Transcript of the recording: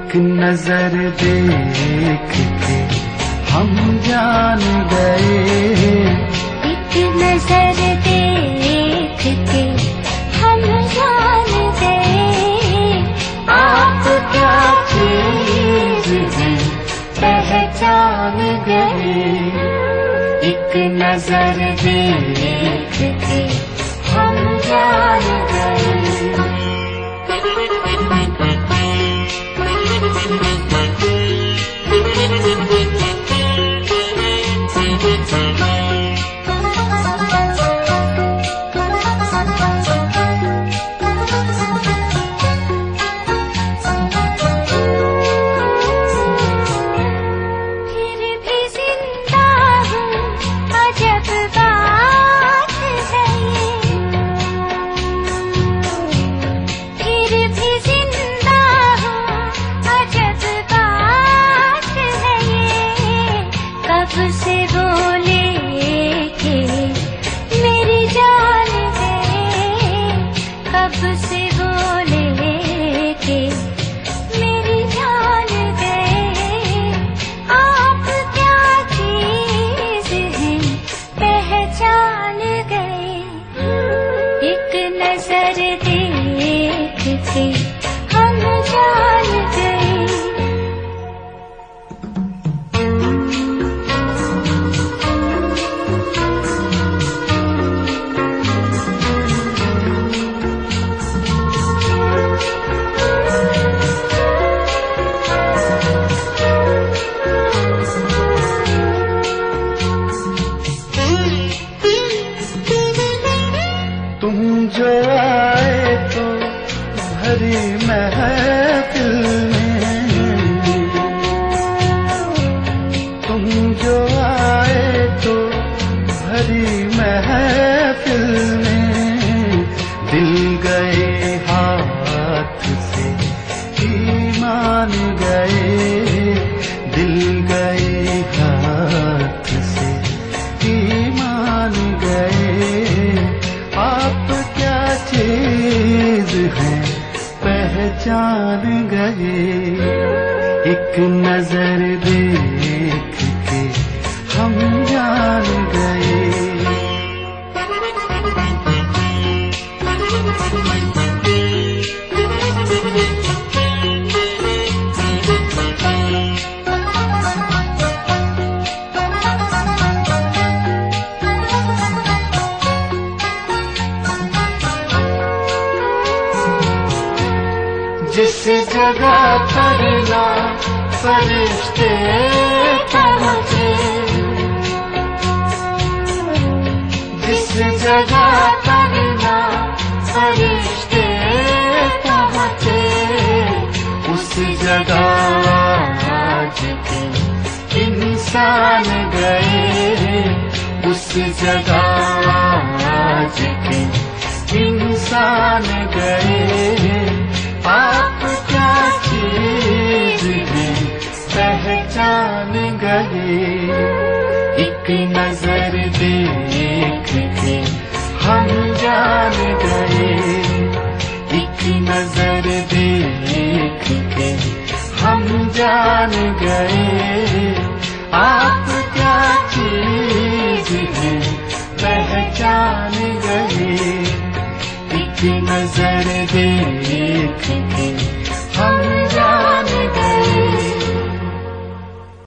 एक नजर देख के हम जान गए, एक नजर देख के हम जान गए। आप क्या चीज है पहचान गए। एक नजर देख के हम जान गए। से बोले के मेरी जान गए, कब से बोले के मेरी जान गए। आप क्या चीज हैं पहचान गए। एक नजर देख के हम जान गए। तुम जो आए तो भरी महफिल में, तुम जो आए तो भरी महफिल में, दिल गए हाथ से ईमान गए, दिल गए हाथ से ईमान गए। आप क्या चीज है पहचान गए। एक नजर देख के हम जान गए। जिस जगह पर ना फरिश्ते पहुँचे, जिस जगह पर ना फरिश्ते पहुँचे, उस जगह आज के इंसान गए, उस जगह आज के इंसान गए। आप क्या चीज है पहचान गए। एक नजर देख के हम जान गए, एक नजर देख के हम जान गए। आप क्या चीज है पहचान गए। एक नजर देख के हम जान गए।